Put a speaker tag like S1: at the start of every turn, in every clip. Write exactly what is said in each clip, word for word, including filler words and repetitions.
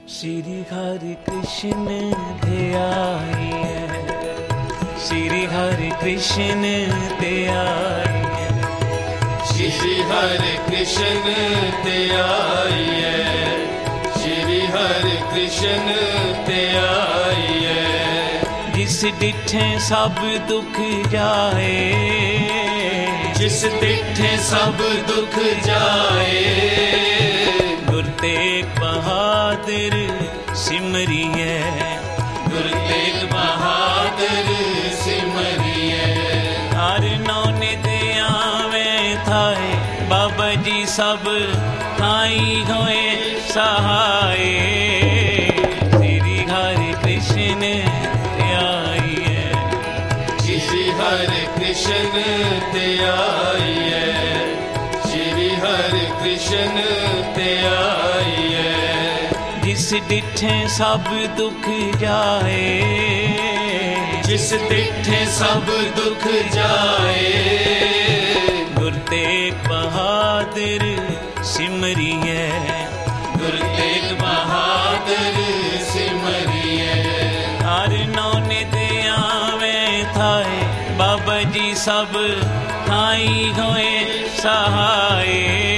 S1: श्री हरि कृष्ण ध्याये, श्री हरि कृष्ण ध्याये,
S2: श्री हरि कृष्ण ध्याये, श्री हरि कृष्ण ध्याये।
S1: जिस डिठे सब दुख जाए,
S2: जिस डिठे सब दुख जाए।
S1: गुरु तेग बहादुर सिमरिए,
S2: गुरु तेग बहादुर सिमरिए।
S1: हर नौने दे आवे थाए, बाबा जी सब थाई होए सहाय। श्री हरि कृष्ण ध्याये,
S2: श्री हरि कृष्ण ध्याये, श्री हरि कृष्ण ध्याये।
S1: जिस डिठे सब दुख जाए,
S2: जिस डिठे सब दुख जाए।
S1: गुरु तेग बहादुर सिमरिए,
S2: गुरु तेग बहादुर सिमरिए।
S1: हर नौने दे आवे थाए, बाबा जी सब थाई होए सहाय।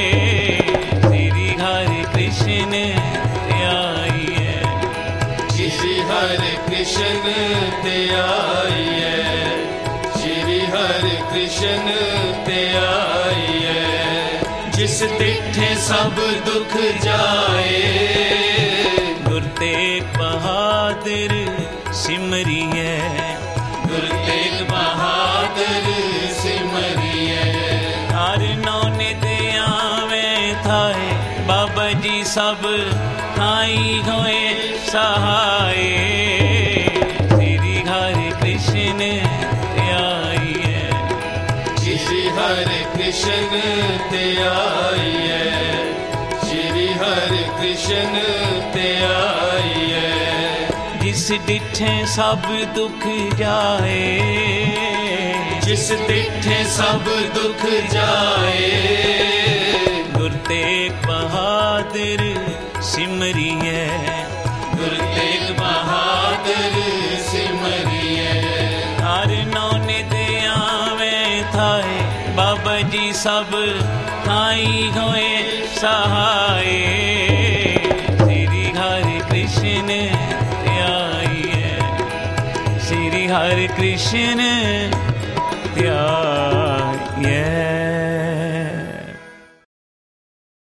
S1: श्री हरि कृष्ण ध्याये,
S2: श्री हरि कृष्ण ध्याये, श्री हरि कृष्ण ध्याये। जिस डिठे सब दुख जाए।
S1: गुरु तेग बहादुर सिमरिए,
S2: गुरु तेग बहादुर सिमरिए।
S1: हर नौने दे आवे थाए, बाबा जी सब थाई होए सहाय। श्री हरि कृष्ण ध्याये,
S2: श्री हरि कृष्ण ध्याये, श्री हरि कृष्ण ध्याये।
S1: जिस डिठे सब दुख जाए,
S2: जिस डिठे सब दुख जाए।
S1: गुरु तेग बहादुर सिमरिए,
S2: गुरु तेग बहादुर सिमरिए।
S1: हर नौने दे आवे थाए, बाबा जी सब थाई होए सहाय। श्री हरि कृष्ण ध्याये, श्री हरि कृष्ण ध्याये।